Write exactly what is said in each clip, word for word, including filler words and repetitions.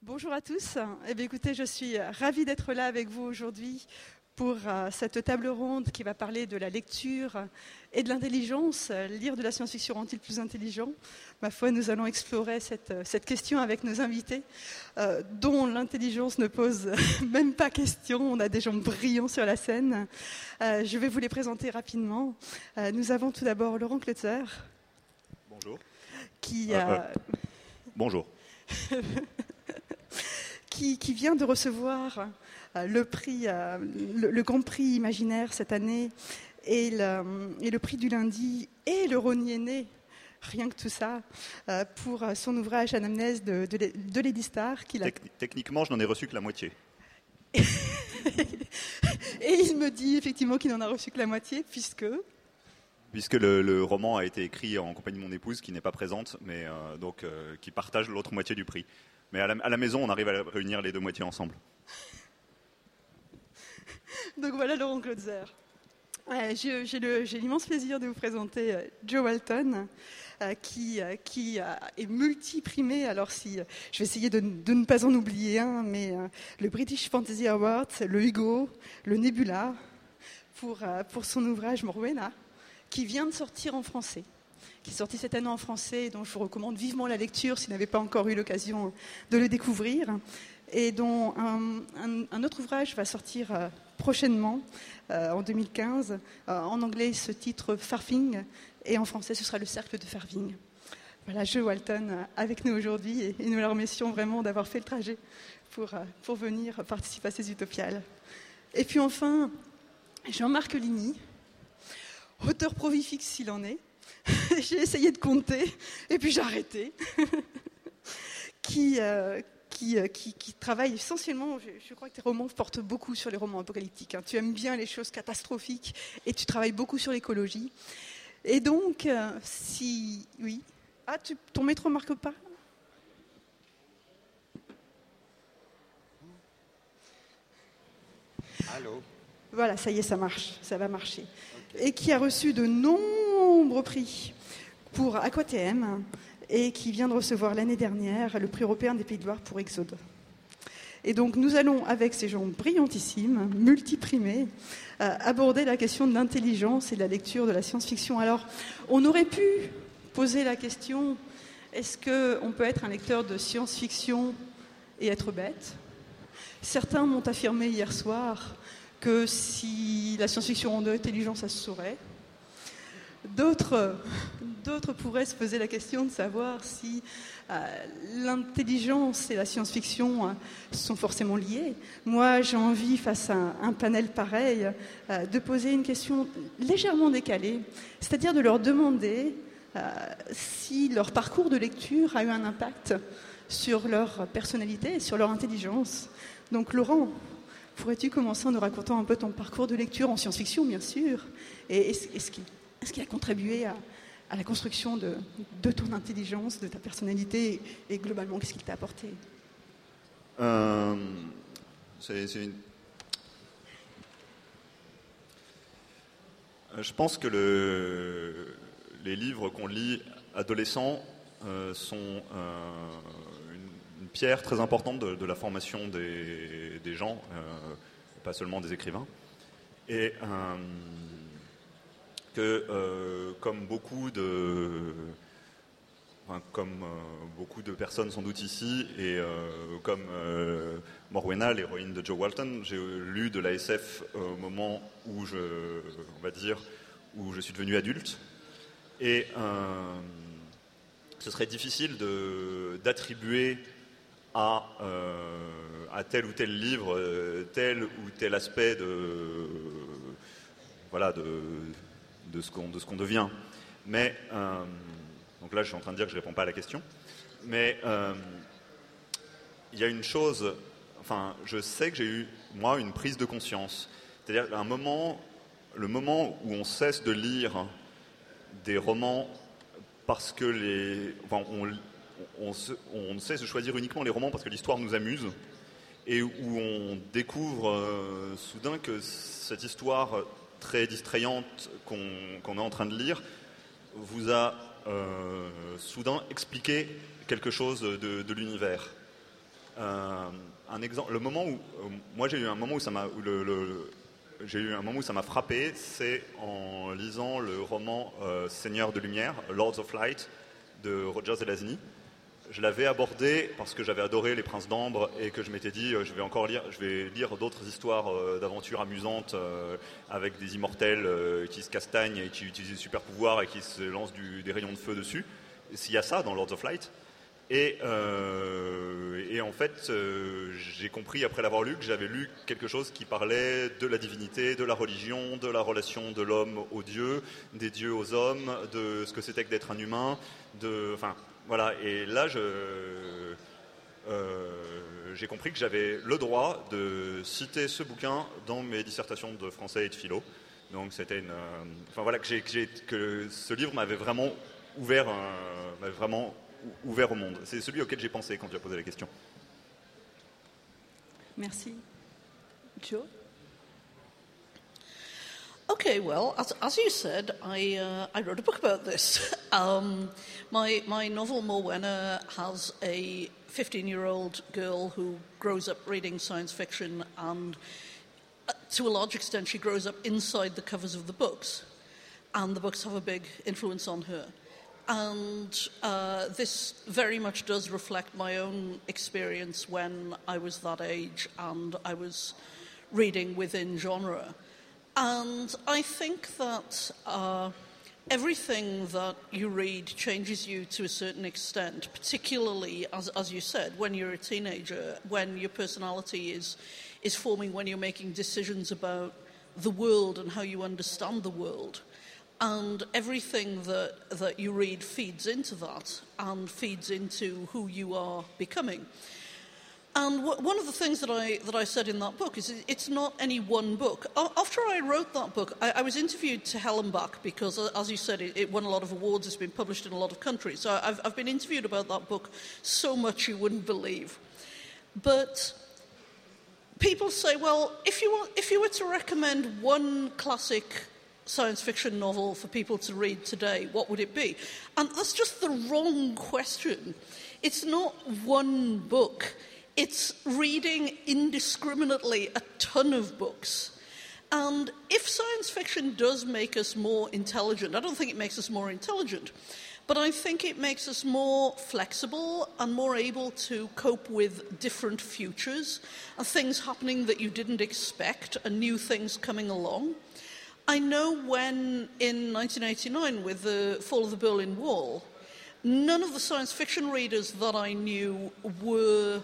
Bonjour à tous. Eh bien, écoutez, je suis ravie d'être là avec vous aujourd'hui pour euh, cette table ronde qui va parler de la lecture et de l'intelligence. Lire de la science-fiction rend-il plus intelligent ? Ma foi, nous allons explorer cette, cette question avec nos invités, euh, dont l'intelligence ne pose même pas question. On a des gens brillants sur la scène. Euh, je vais vous les présenter rapidement. Euh, nous avons tout d'abord Laurent Kleutzer. Bonjour. Qui euh, a... euh, bonjour. Qui, qui vient de recevoir euh, le, prix, euh, le, le Grand Prix Imaginaire cette année, et le, et le prix du lundi, et le Rosny né, rien que tout ça, euh, pour son ouvrage Anamnèse de, de, de Lady Star. Qu'il a... Techn- techniquement, je n'en ai reçu que la moitié. Et il me dit effectivement qu'il n'en a reçu que la moitié, puisque... Puisque le, le roman a été écrit en compagnie de mon épouse, qui n'est pas présente, mais euh, donc euh, qui partage l'autre moitié du prix. Mais à la, à la maison, on arrive à réunir les deux moitiés ensemble. Donc voilà Laurent Kleutzer. Ouais, j'ai, j'ai, le, j'ai l'immense plaisir de vous présenter euh, Jo Walton, euh, qui, euh, qui euh, est multiprimé. Alors si, euh, je vais essayer de, de ne pas en oublier un, mais euh, le British Fantasy Award, le Hugo, le Nebula, pour, euh, pour son ouvrage Morwena, qui vient de sortir en français. qui est sorti cette année en français, dont je vous recommande vivement la lecture si vous n'avez pas encore eu l'occasion de le découvrir, et dont un, un, un autre ouvrage va sortir euh, prochainement, euh, en deux mille quinze. Euh, en anglais, ce titre Farthing, et en français, ce sera Le Cercle de Farthing. Voilà, Jo Walton euh, avec nous aujourd'hui, et, et nous la remercions vraiment d'avoir fait le trajet pour, euh, pour venir participer à ces Utopiales. Et puis enfin, Jean-Marc Ligny, auteur prolifique s'il en est. J'ai essayé de compter, et puis j'ai arrêté. qui, euh, qui, euh, qui, qui travaille essentiellement, je, je crois que tes romans portent beaucoup sur les romans apocalyptiques. Hein. Tu aimes bien les choses catastrophiques, et tu travailles beaucoup sur l'écologie. Et donc, euh, si... Oui. Ah, tu, ton métro ne marque pas ? Allô ? Voilà, ça y est, ça marche, ça va marcher. Okay. Et qui a reçu de nombreux prix pour Aqua T M, et qui vient de recevoir l'année dernière le prix européen des Pays de Loire pour Exode. Et donc nous allons, avec ces gens brillantissimes, multiprimés, euh, aborder la question de l'intelligence et de la lecture de la science-fiction. Alors, on aurait pu poser la question, est-ce qu'on peut être un lecteur de science-fiction et être bête ? Certains m'ont affirmé hier soir que si la science-fiction rendait intelligent, ça se saurait. D'autres, d'autres pourraient se poser la question de savoir si euh, l'intelligence et la science-fiction euh, sont forcément liées. Moi, j'ai envie, face à un, un panel pareil, euh, de poser une question légèrement décalée, c'est-à-dire de leur demander euh, si leur parcours de lecture a eu un impact sur leur personnalité et sur leur intelligence. Donc, Laurent, pourrais-tu commencer en nous racontant un peu ton parcours de lecture en science-fiction, bien sûr, et est-ce, est-ce, qu'il, est-ce qu'il a contribué à, à la construction de, de ton intelligence, de ta personnalité, et, et globalement, qu'est-ce qu'il t'a apporté ? euh, c'est, c'est une... Je pense que le... les livres qu'on lit adolescents euh, sont euh, une, une pierre très importante de, de la formation des, des gens, euh, pas seulement des écrivains. Et euh, que, euh, comme beaucoup de... Enfin, comme euh, beaucoup de personnes sans doute ici, et euh, comme euh, Morwena, l'héroïne de Jo Walton, j'ai lu de la S F au moment où je, on va dire, où je suis devenu adulte. Et euh, ce serait difficile de, d'attribuer à, euh, à tel ou tel livre tel ou tel aspect de, voilà, de, de, ce, qu'on, de ce qu'on devient. Mais... Euh, Donc là, je suis en train de dire que je ne réponds pas à la question. Mais euh, il y a une chose... Enfin, je sais que j'ai eu, moi, une prise de conscience. C'est-à-dire un moment, le moment où on cesse de lire des romans parce que les... Enfin, on, on, on, on cesse de choisir uniquement les romans parce que l'histoire nous amuse, et où on découvre euh, soudain que cette histoire très distrayante qu'on, qu'on est en train de lire vous a... Euh, soudain expliquer quelque chose de, de l'univers. Euh, un exemple, le moment où, euh, moi j'ai eu un moment où ça m'a, où le, le, j'ai eu un moment où ça m'a frappé, c'est en lisant le roman euh, Seigneur de Lumière, Lords of Light, de Roger Zelazny. Je l'avais abordé parce que j'avais adoré Les Princes d'Ambre et que je m'étais dit euh, je vais encore lire, je vais lire d'autres histoires euh, d'aventures amusantes euh, avec des immortels euh, qui se castagnent et qui utilisent des super pouvoirs et qui se lancent du, des rayons de feu dessus. Et s'il y a ça dans Lords of Light. Et, euh, et en fait, euh, j'ai compris après l'avoir lu que j'avais lu quelque chose qui parlait de la divinité, de la religion, de la relation de l'homme aux dieux, des dieux aux hommes, de ce que c'était que d'être un humain, de, enfin. Voilà, et là, je, euh, j'ai compris que j'avais le droit de citer ce bouquin dans mes dissertations de français et de philo. Donc, c'était une, euh, enfin voilà, que, j'ai, que, j'ai, que ce livre m'avait vraiment ouvert, euh, m'avait vraiment ouvert au monde. C'est celui auquel j'ai pensé quand tu as posé la question. Merci. Joe? Okay, well, as, as you said, I, uh, I wrote a book about this. um, my, my novel, Morwenna, has a fifteen-year-old girl who grows up reading science fiction, and uh, to a large extent she grows up inside the covers of the books, and the books have a big influence on her. And uh, this very much does reflect my own experience when I was that age and I was reading within genre. And I think that uh, everything that you read changes you to a certain extent, particularly, as, as you said, when you're a teenager, when your personality is, is forming, when you're making decisions about the world and how you understand the world. And everything that, that you read feeds into that and feeds into who you are becoming. And w- one of the things that I that I said in that book is it's not any one book. A- after I wrote that book, I, I was interviewed to hell and back because, uh, as you said, it, it won a lot of awards. It's been published in a lot of countries. So I've, I've been interviewed about that book so much you wouldn't believe. But people say, well, if you want, if you were to recommend one classic science fiction novel for people to read today, what would it be? And that's just the wrong question. It's not one book. It's reading indiscriminately a ton of books. And if science fiction does make us more intelligent, I don't think it makes us more intelligent, but I think it makes us more flexible and more able to cope with different futures and things happening that you didn't expect and new things coming along. I know when, in nineteen eighty-nine, with the fall of the Berlin Wall, none of the science fiction readers that I knew were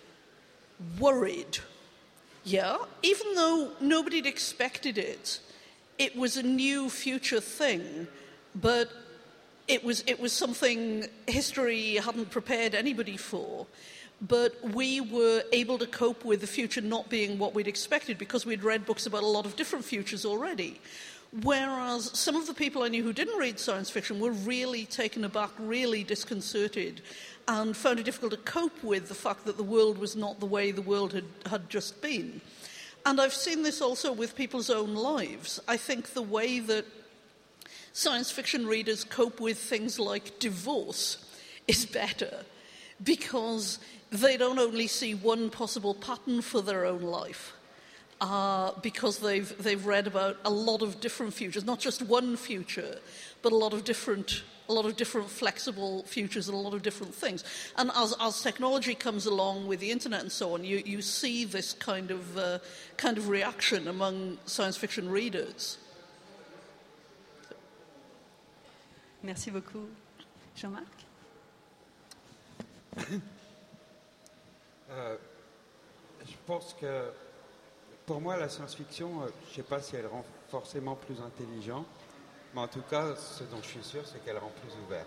worried. Yeah, even though nobody had expected it, it was a new future thing, but it was it was something history hadn't prepared anybody for. But we were able to cope with the future not being what we'd expected because we'd read books about a lot of different futures already. Whereas some of the people I knew who didn't read science fiction were really taken aback, really disconcerted, and found it difficult to cope with the fact that the world was not the way the world had, had just been. And I've seen this also with people's own lives. I think the way that science fiction readers cope with things like divorce is better because they don't only see one possible pattern for their own life, uh, because they've, they've read about a lot of different futures, not just one future, but a lot of different a lot of different flexible futures and a lot of different things. And as, as technology comes along with the internet and so on, you, you see this kind of uh, kind of reaction among science fiction readers. Merci beaucoup. Jean-Marc? euh, je pense que pour moi, la science-fiction, euh, je ne sais pas si elle rend forcément plus intelligent, mais en tout cas, ce dont je suis sûr, c'est qu'elle rend plus ouvert.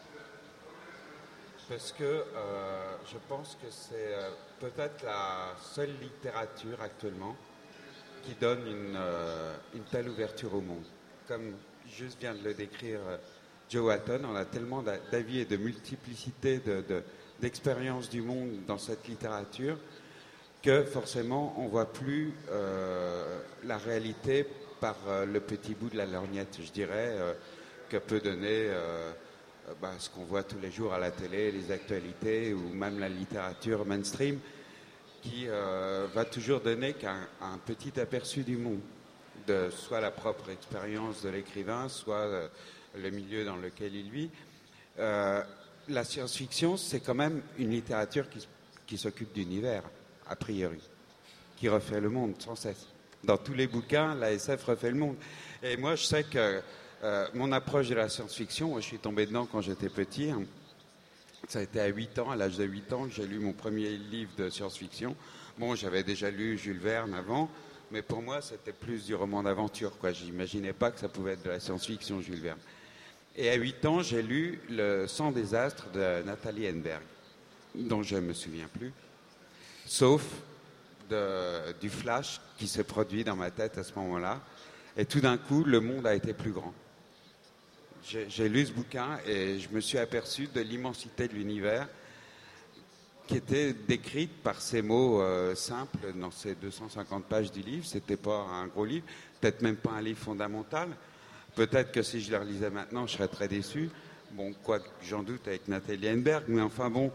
Parce que euh, je pense que c'est euh, peut-être la seule littérature actuellement qui donne une, euh, une telle ouverture au monde. Comme juste vient de le décrire euh, Joe Walton, on a tellement d'avis et de multiplicité de, de, d'expériences du monde dans cette littérature que forcément on ne voit plus euh, la réalité par euh, le petit bout de la lorgnette, je dirais, euh, que peut donner euh, euh, bah, ce qu'on voit tous les jours à la télé, les actualités ou même la littérature mainstream, qui euh, va toujours donner qu'un un petit aperçu du monde, de soit la propre expérience de l'écrivain, soit euh, le milieu dans lequel il vit. Euh, la science-fiction, c'est quand même une littérature qui, qui s'occupe d'univers, a priori, qui refait le monde sans cesse. Dans tous les bouquins, la S F refait le monde. Et moi, je sais que euh, mon approche de la science-fiction, moi, je suis tombé dedans quand j'étais petit. Hein. Ça a été à huit ans, à l'âge de huit ans, que j'ai lu mon premier livre de science-fiction. Bon, j'avais déjà lu Jules Verne avant, mais pour moi, c'était plus du roman d'aventure, quoi. J'imaginais pas que ça pouvait être de la science-fiction, Jules Verne. Et à huit ans, j'ai lu Le Sang des astres de Nathalie Henneberg, dont je ne me souviens plus, sauf de, du flash qui s'est produit dans ma tête à ce moment-là. Et tout d'un coup, le monde a été plus grand. J'ai, j'ai lu ce bouquin et je me suis aperçu de l'immensité de l'univers qui était décrite par ces mots euh, simples dans ces deux cent cinquante pages du livre. C'était pas un gros livre, peut-être même pas un livre fondamental. Peut-être que si je le relisais maintenant, je serais très déçu. Bon, quoi que j'en doute avec Nathalie Henneberg, mais enfin bon,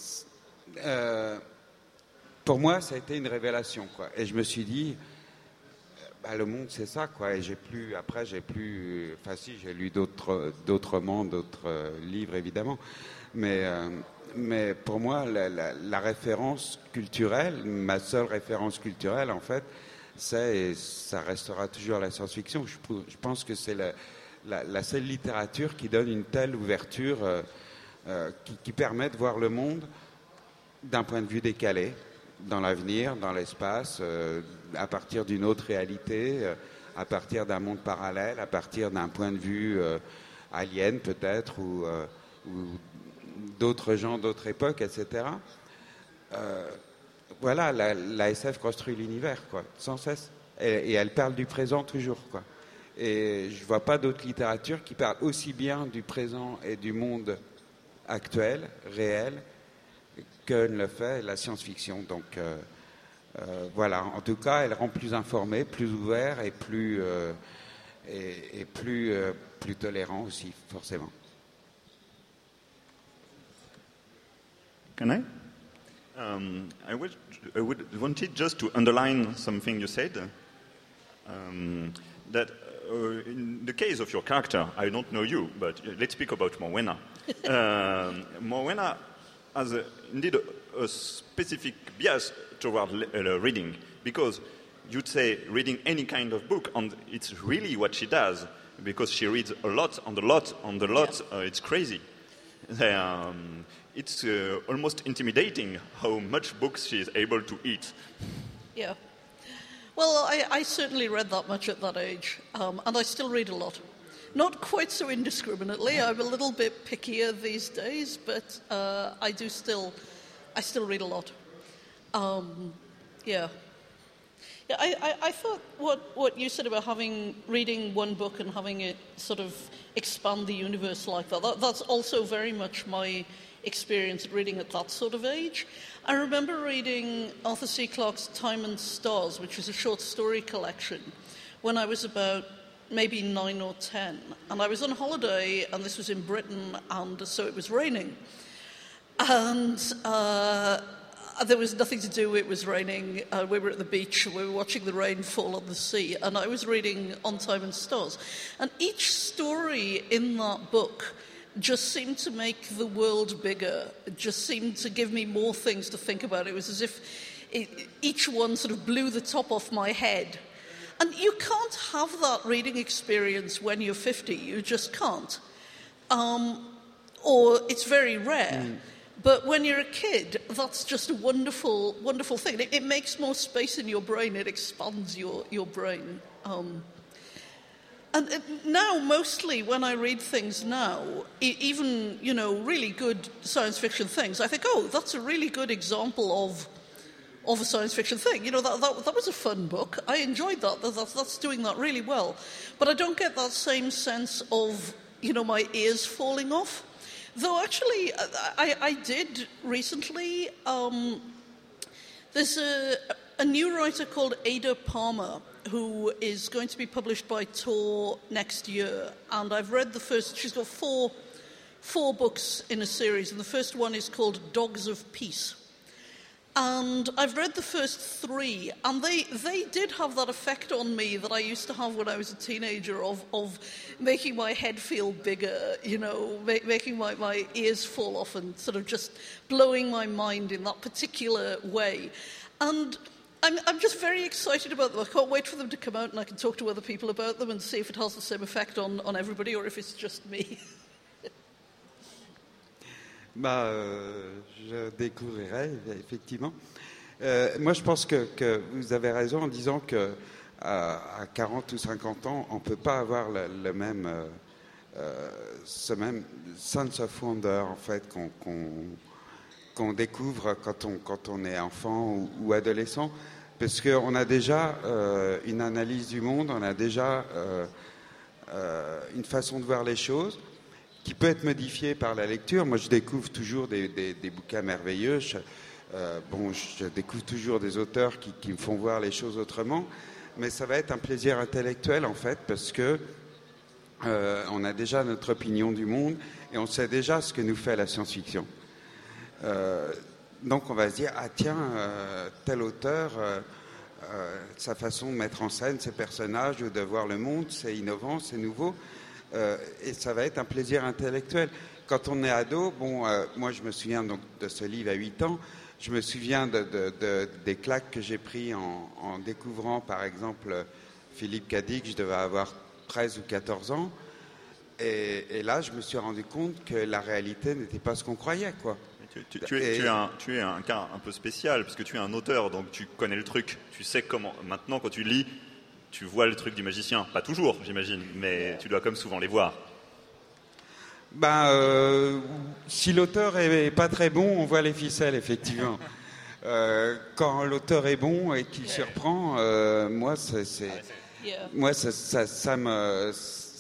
euh, pour moi, ça a été une révélation, quoi. Et je me suis dit, bah, le monde, c'est ça, quoi. Et j'ai plus, après, j'ai plus, enfin si, j'ai lu d'autres, d'autres romans, d'autres euh, livres, évidemment. Mais, euh, mais pour moi, la, la, la référence culturelle, ma seule référence culturelle, en fait, c'est, et ça restera toujours la science-fiction. Je, je pense que c'est la, la, la seule littérature qui donne une telle ouverture, euh, euh, qui, qui permet de voir le monde d'un point de vue décalé, dans l'avenir, dans l'espace, euh, à partir d'une autre réalité, euh, à partir d'un monde parallèle, à partir d'un point de vue euh, alien peut-être, ou, euh, ou d'autres gens, d'autres époques, et cetera. Euh, Voilà, la, la S F construit l'univers, quoi, sans cesse. Et, et elle parle du présent toujours, quoi. Et je ne vois pas d'autre littérature qui parle aussi bien du présent et du monde actuel, réel, que ne le fait la science-fiction. Donc, euh, euh, voilà. En tout cas, elle rend plus informé, plus ouvert et plus, euh, et, et plus, euh, plus tolérant aussi, forcément. Can I? Um, I, would, I would wanted just to underline something you said, um, that uh, in the case of your character, I don't know you, but let's speak about Morwenna. um, Morwenna has a, indeed a, a specific bias toward le- uh, reading, because you'd say reading any kind of book, and it's really what she does, because she reads a lot, and a lot, and a lot, yeah. uh, it's crazy. Um, It's uh, almost intimidating how much books she is able to eat. Yeah. Well, I, I certainly read that much at that age, um, and I still read a lot. Not quite so indiscriminately. I'm a little bit pickier these days, but uh, I do still, I still read a lot. Um, yeah. Yeah, I, I, I thought what, what you said about having reading one book and having it sort of expand the universe like that, that that's also very much my experience reading at that sort of age. I remember reading Arthur C. Clarke's Time and Stars, which was a short story collection, when I was about maybe nine or ten. And I was on holiday, and this was in Britain, and so it was raining. And uh, there was nothing to do, it was raining. Uh, we were at the beach, we were watching the rain fall on the sea, and I was reading On Time and Stars. And each story in that book just seemed to make the world bigger. It just seemed to give me more things to think about. It was as if it, each one sort of blew the top off my head. And you can't have that reading experience when you're fifty. You just can't. Um, or it's very rare. Mm. But when you're a kid, that's just a wonderful, wonderful thing. It, it makes more space in your brain. It expands your, your brain. Um, And now, mostly, when I read things now, even, you know, really good science fiction things, I think, oh, that's a really good example of of a science fiction thing. You know, that that, that was a fun book. I enjoyed that. that. That's doing that really well. But I don't get that same sense of, you know, my ears falling off. Though, actually, I, I did recently... Um, there's a, a new writer called Ada Palmer, who is going to be published by Tor next year. And I've read the first, she's got four four books in a series, and the first one is called Dogs of Peace. And I've read the first three, and they, they did have that effect on me that I used to have when I was a teenager of, of making my head feel bigger, you know, ma- making my, my ears fall off and sort of just blowing my mind in that particular way. And I'm, I'm just very excited about them. I can't wait for them to come out and I can talk to other people about them and see if it has the same effect on, on everybody or if it's just me. Bah, euh, je découvrirai, effectivement. Euh, moi, je pense que, que vous avez raison en disant que à, à quarante ou cinquante ans, on ne peut pas avoir le, le même, euh, ce même sense of wonder, en fait, qu'on, qu'on, qu'on découvre quand on, quand on est enfant ou, ou adolescent, parce qu'on a déjà euh, une analyse du monde, on a déjà euh, euh, une façon de voir les choses, qui peut être modifié par la lecture. Moi, je découvre toujours des, des, des bouquins merveilleux. Je, euh, bon, je découvre toujours des auteurs qui, qui me font voir les choses autrement. Mais ça va être un plaisir intellectuel, en fait, parce que euh, on a déjà notre opinion du monde et on sait déjà ce que nous fait la science-fiction. Euh, donc, on va se dire, ah tiens, euh, tel auteur, euh, euh, sa façon de mettre en scène ses personnages ou de voir le monde, c'est innovant, c'est nouveau. Euh, et ça va être un plaisir intellectuel. Quand on est ado, bon, euh, moi je me souviens donc de ce livre à huit ans, je me souviens de, de, de, des claques que j'ai pris en, en découvrant par exemple Philippe Cadic, je devais avoir treize ou quatorze ans, et, et là je me suis rendu compte que la réalité n'était pas ce qu'on croyait, quoi. Tu, tu, tu, es, et... tu, es un, tu es un cas un peu spécial, parce que tu es un auteur, donc tu connais le truc, tu sais comment, maintenant quand tu lis, tu vois le truc du magicien. Pas toujours, j'imagine, mais tu dois comme souvent les voir. Ben, euh, si l'auteur est pas très bon, on voit les ficelles, effectivement. euh, quand l'auteur est bon et qu'il surprend, euh, moi, c'est, c'est, yeah. moi ça, ça, ça, me,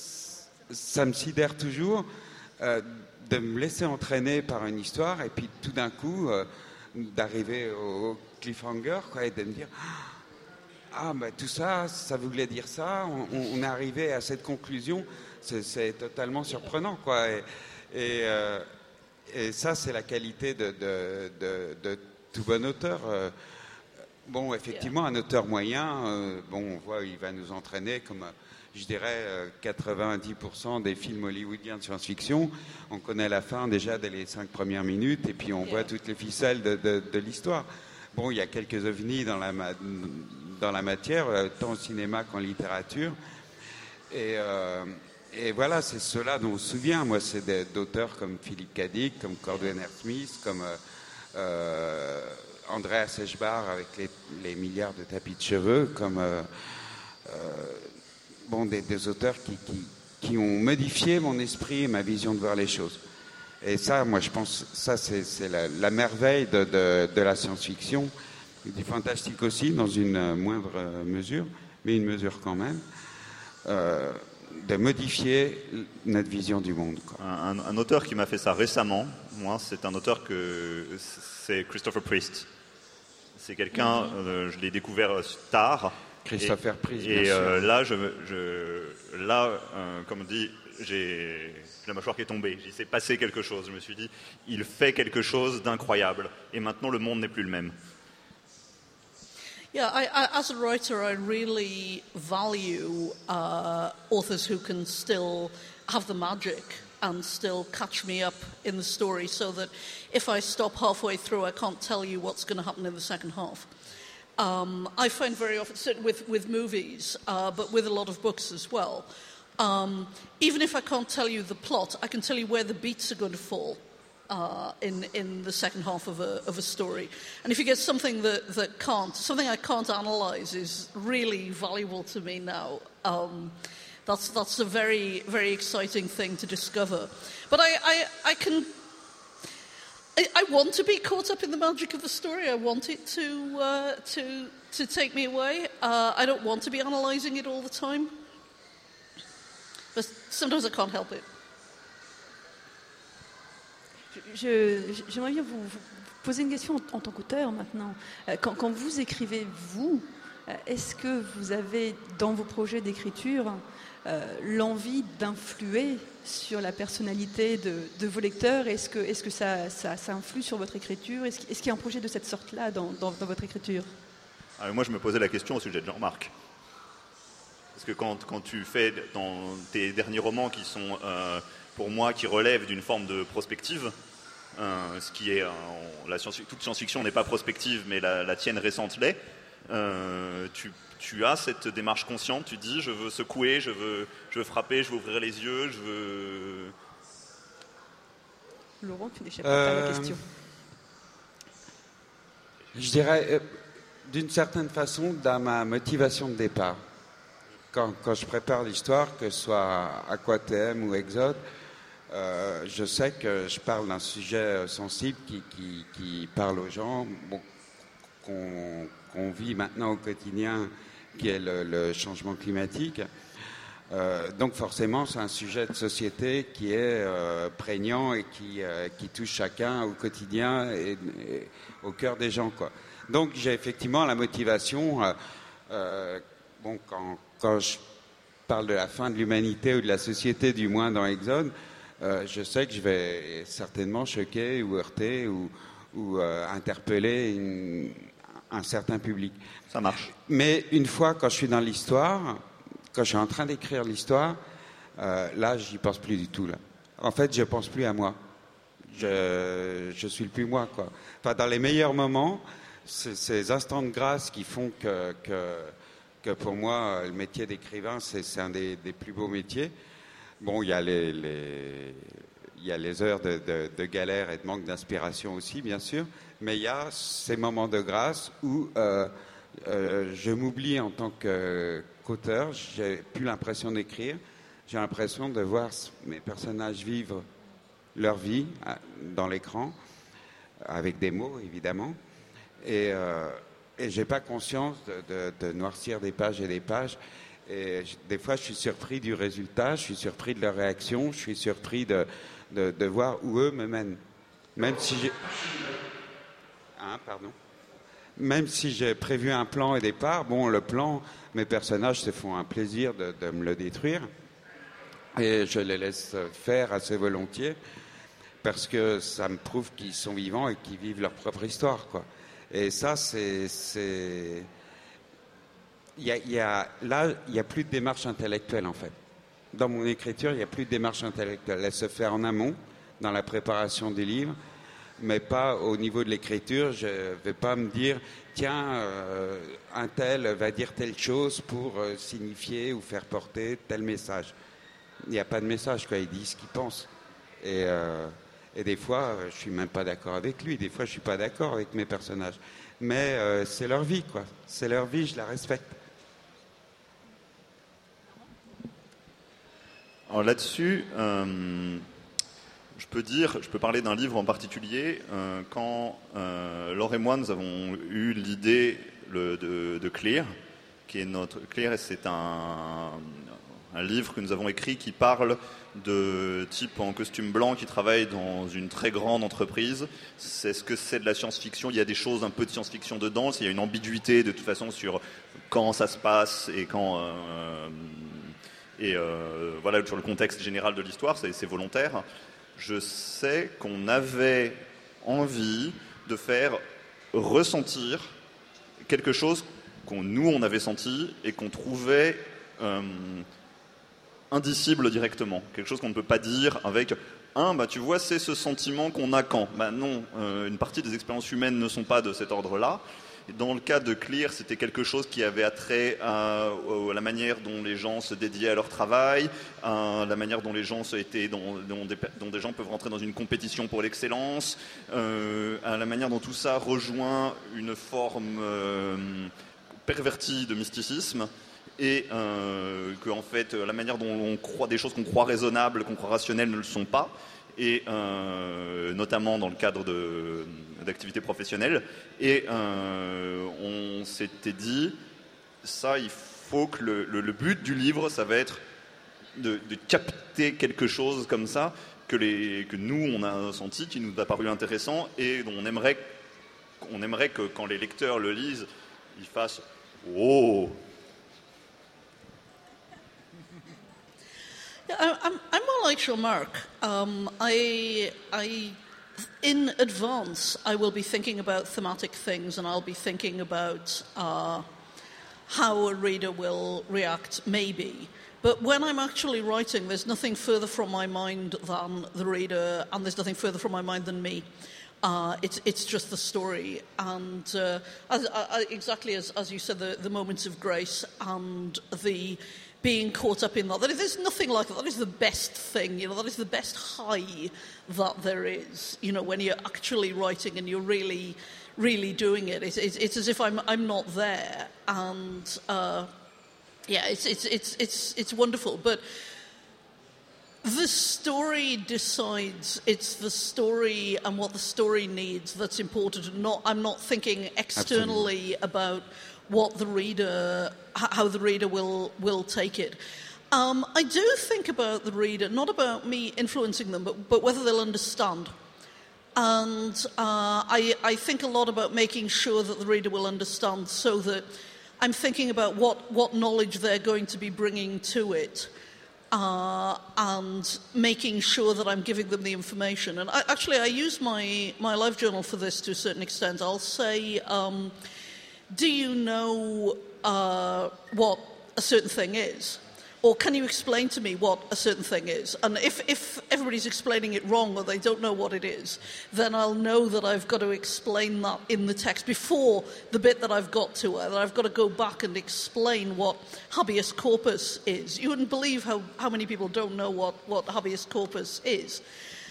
ça me sidère toujours euh, de me laisser entraîner par une histoire et puis tout d'un coup euh, d'arriver au cliffhanger, quoi, et de me dire... Ah, ben tout ça, ça voulait dire ça, on, on est arrivé à cette conclusion, c'est, c'est totalement surprenant, quoi. Et, et, euh, et ça, c'est la qualité de, de, de, de tout bon auteur. Bon, effectivement, un auteur moyen, euh, bon, on voit, il va nous entraîner comme, je dirais, quatre-vingt-dix pour cent des films hollywoodiens de science-fiction. On connaît la fin déjà dès les cinq premières minutes, et puis on voit toutes les ficelles de, de, de l'histoire. Bon, il y a quelques ovnis dans la, dans la matière, tant au cinéma qu'en littérature. Et, euh, et voilà, c'est ceux-là dont on se souvient. Moi, c'est des, d'auteurs comme Philippe Cadic, comme Cordwainer Smith, comme euh, Andreas Eshbar avec les, les milliards de tapis de cheveux, comme euh, euh, bon, des, des auteurs qui, qui, qui ont modifié mon esprit et ma vision de voir les choses. Et ça, moi, je pense, ça, c'est, c'est la, la merveille de, de, de la science-fiction, du fantastique aussi, dans une moindre mesure, mais une mesure quand même, euh, de modifier notre vision du monde, quoi. Un, un, un auteur qui m'a fait ça récemment, moi, c'est un auteur que c'est Christopher Priest. C'est quelqu'un, mm-hmm. euh, je l'ai découvert tard. Christopher et, Priest. Et bien euh, sûr. là, je, je, là, euh, comme on dit. J'ai la mâchoire qui est tombée. Il s'est passé quelque chose. Je me suis dit, il fait quelque chose d'incroyable. Et maintenant, le monde n'est plus le même. Yeah, I, I, as a writer, I really value uh, authors who can still have the magic and still catch me up in the story, so that if I stop halfway through, I can't tell you what's going to happen in the second half. Um, I find very often, certainly with, with movies, uh, but with a lot of books as well, Um, even if I can't tell you the plot, I can tell you where the beats are going to fall uh, in in the second half of a of a story. And if you get something that, that can't, something I can't analyse is really valuable to me now. Um, that's that's a very very exciting thing to discover. But I I, I can. I, I want to be caught up in the magic of the story. I want it to uh, to to take me away. Uh, I don't want to be analysing it all the time. But sometimes I can't help it. Je, j'aimerais bien vous, vous poser une question en, en tant qu'auteur maintenant. Quand, quand vous écrivez, vous, est-ce que vous avez dans vos projets d'écriture euh, l'envie d'influer sur la personnalité de, de vos lecteurs? Est-ce que, est-ce que ça, ça, ça influe sur votre écriture? Est-ce, est-ce qu'il y a un projet de cette sorte-là dans, dans, dans votre écriture? Alors moi, je me posais la question au sujet de Jean-Marc. Parce que quand, quand tu fais dans tes derniers romans qui sont, euh, pour moi, qui relèvent d'une forme de prospective, euh, ce qui est, euh, la science, toute science-fiction n'est pas prospective, mais la, la tienne récente l'est, euh, tu, tu as cette démarche consciente, tu dis, je veux secouer, je veux, je veux frapper, je veux ouvrir les yeux, je veux... Laurent, tu n'échappes Euh, pas à la question. Je dirais, euh, d'une certaine façon, dans ma motivation de départ. Quand, quand je prépare l'histoire, que ce soit Aquathem ou Exode, euh, je sais que je parle d'un sujet sensible qui, qui, qui parle aux gens, bon, qu'on, qu'on vit maintenant au quotidien, qui est le, le changement climatique. Euh, donc forcément, c'est un sujet de société qui est euh, prégnant et qui, euh, qui touche chacun au quotidien et, et au cœur des gens, quoi. Donc j'ai effectivement la motivation, euh, euh, bon, quand, quand je parle de la fin de l'humanité ou de la société, du moins dans Exode, euh, je sais que je vais certainement choquer ou heurter ou, ou euh, interpeller une, un certain public. Ça marche. Mais une fois, quand je suis dans l'histoire, quand je suis en train d'écrire l'histoire, euh, là, j'y pense plus du tout. Là. En fait, je pense plus à moi. Je, je suis le plus moi, quoi. Enfin, dans les meilleurs moments, c'est ces instants de grâce qui font que, que, que pour moi, le métier d'écrivain, c'est, c'est un des, des plus beaux métiers. Bon, il y a les, les, il y a les heures de, de, de galère et de manque d'inspiration aussi, bien sûr, mais il y a ces moments de grâce où euh, euh, je m'oublie en tant que, qu'auteur, j'ai plus l'impression d'écrire, j'ai l'impression de voir mes personnages vivre leur vie dans l'écran, avec des mots, évidemment. Et, euh, et je n'ai pas conscience de, de, de noircir des pages et des pages. Et je, des fois, je suis surpris du résultat, je suis surpris de leur réaction, je suis surpris de, de, de voir où eux me mènent. Même si j'ai... Hein, pardon. Même si j'ai prévu un plan au départ, bon, le plan, mes personnages se font un plaisir de, de me le détruire. Et je les laisse faire assez volontiers, parce que ça me prouve qu'ils sont vivants et qu'ils vivent leur propre histoire, quoi. Et ça, c'est... c'est... Il y a, il y a, là, il n'y a plus de démarche intellectuelle, en fait. Dans mon écriture, il n'y a plus de démarche intellectuelle. Elle se fait en amont, dans la préparation des livres, mais pas au niveau de l'écriture. Je ne vais pas me dire, tiens, euh, un tel va dire telle chose pour euh, signifier ou faire porter tel message. Il n'y a pas de message, quoi. Il dit ce qu'il pense. Et... Euh, Et des fois, je ne suis même pas d'accord avec lui. Des fois, je ne suis pas d'accord avec mes personnages. Mais euh, c'est leur vie, quoi. C'est leur vie, je la respecte. Alors là-dessus, euh, je peux dire, je peux parler d'un livre en particulier. Euh, quand euh, Laure et moi, nous avons eu l'idée le, de, de Clear, qui est notre Clear, c'est un, un livre que nous avons écrit qui parle de type en costume blanc qui travaille dans une très grande entreprise. C'est ce que c'est de la science-fiction. Il y a des choses un peu de science-fiction dedans. Il y a une ambiguïté de toute façon sur quand ça se passe et quand euh, et euh, voilà, sur le contexte général de l'histoire. C'est, c'est volontaire. Je sais qu'on avait envie de faire ressentir quelque chose qu'on nous on avait senti et qu'on trouvait euh, indicible directement, quelque chose qu'on ne peut pas dire avec un, bah tu vois, c'est ce sentiment qu'on a quand. Bah non, euh, une partie des expériences humaines ne sont pas de cet ordre-là. Et dans le cas de Clear, c'était quelque chose qui avait attrait à, à la manière dont les gens se dédiaient à leur travail, à la manière dont les gens se étaient, dont, dont, des, dont des gens peuvent rentrer dans une compétition pour l'excellence, euh, à la manière dont tout ça rejoint une forme euh, pervertie de mysticisme. Et euh, que en fait la manière dont on croit des choses qu'on croit raisonnables, qu'on croit rationnelles ne le sont pas, et euh, notamment dans le cadre de, d'activités professionnelles. Et euh, on s'était dit, ça, il faut que le, le, le but du livre, ça va être de, de capter quelque chose comme ça que, les, que nous on a senti, qui nous a paru intéressant, et dont on aimerait, on aimerait que quand les lecteurs le lisent, ils fassent oh. I'm, I'm like Jean-Marc, um, I, I, in advance, I will be thinking about thematic things, and I'll be thinking about uh, how a reader will react, maybe. But when I'm actually writing, there's nothing further from my mind than the reader, and there's nothing further from my mind than me. Uh, it's it's just the story, and uh, as, uh, exactly as as you said, the, the moments of grace and the being caught up in that. There's nothing like that. That is the best thing, you know. That is the best high that there is, you know, when you're actually writing and you're really, really doing it. It's it's, it's as if I'm I'm not there, and uh, yeah, it's it's it's it's it's wonderful, but. The story decides. It's the story and what the story needs that's important. Not, I'm not thinking externally Absolutely. About what the reader, how the reader will will take it. Um, I do think about the reader, not about me influencing them, but, but whether they'll understand. And uh, I, I think a lot about making sure that the reader will understand, so that I'm thinking about what, what knowledge they're going to be bringing to it. Uh, and making sure that I'm giving them the information. And I, actually, I use my, my live journal for this to a certain extent. I'll say, um, do you know uh, what a certain thing is? Or can you explain to me what a certain thing is? And if, if everybody's explaining it wrong or they don't know what it is, then I'll know that I've got to explain that in the text before the bit that I've got to it. I've got to go back and explain what habeas corpus is. You wouldn't believe how, how many people don't know what, what habeas corpus is.